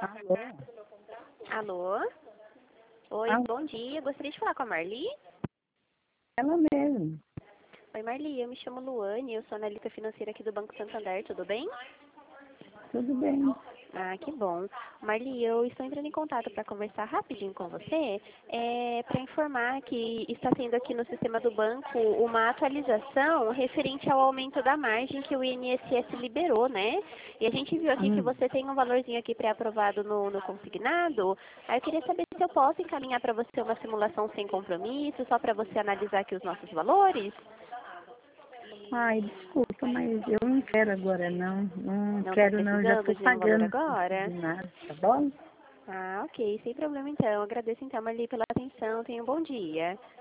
Alô? Alô? Oi, Alô? bom dia. Gostaria de falar com a Marli? Ela mesmo. Oi, Marli. Eu me chamo Luane. Eu sou analista financeira aqui do Banco Santander. Tudo bem? Tudo bem. Ah, que bom. Marli, eu estou entrando em contato para conversar rapidinho com você, para informar que está tendo aqui no sistema do banco uma atualização referente ao aumento da margem que o INSS liberou, né? E a gente viu aqui que Hum. você tem um valorzinho aqui pré-aprovado no consignado. Aí eu queria saber se eu posso encaminhar para você uma simulação sem compromisso, só para você analisar aqui os nossos valores. Ai, desculpa, mas eu não quero agora não. Não Não está quero não, já precisando estou de nenhum valor pagando agora? consignado, tá bom? Ah, ok, sem problema então. Agradeço então, Marli, pela atenção. Tenha um bom dia.